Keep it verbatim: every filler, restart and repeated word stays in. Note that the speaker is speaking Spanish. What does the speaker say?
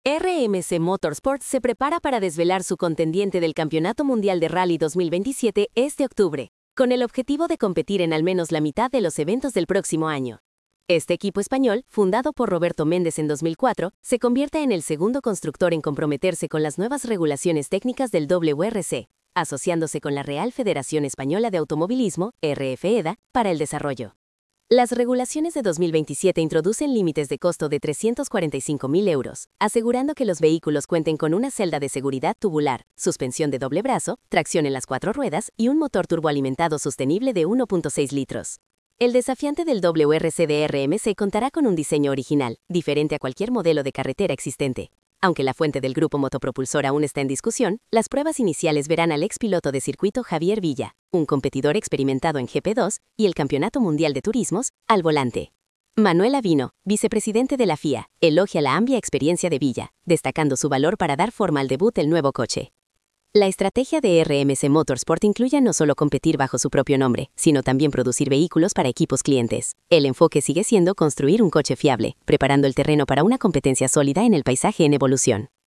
R M C Motorsport se prepara para desvelar su contendiente del Campeonato Mundial de Rally dos mil veintisiete este octubre, con el objetivo de competir en al menos la mitad de los eventos del próximo año. Este equipo español, fundado por Roberto Méndez en dos mil cuatro, se convierte en el segundo constructor en comprometerse con las nuevas regulaciones técnicas del W R C, asociándose con la Real Federación Española de Automovilismo, R F E D A, para el desarrollo. Las regulaciones de dos mil veintisiete introducen límites de costo de trescientos cuarenta y cinco mil euros, asegurando que los vehículos cuenten con una celda de seguridad tubular, suspensión de doble brazo, tracción en las cuatro ruedas y un motor turboalimentado sostenible de uno punto seis litros. El desafiante del W R C de R M C contará con un diseño original, diferente a cualquier modelo de carretera existente. Aunque la fuente del grupo motopropulsor aún está en discusión, las pruebas iniciales verán al expiloto de circuito Javier Villa, un competidor experimentado en G P dos y el Campeonato Mundial de Turismos, al volante. Manuel Avino, vicepresidente de la F I A, elogia la amplia experiencia de Villa, destacando su valor para dar forma al debut del nuevo coche. La estrategia de R M C Motorsport incluye no solo competir bajo su propio nombre, sino también producir vehículos para equipos clientes. El enfoque sigue siendo construir un coche fiable, preparando el terreno para una competencia sólida en el paisaje en evolución.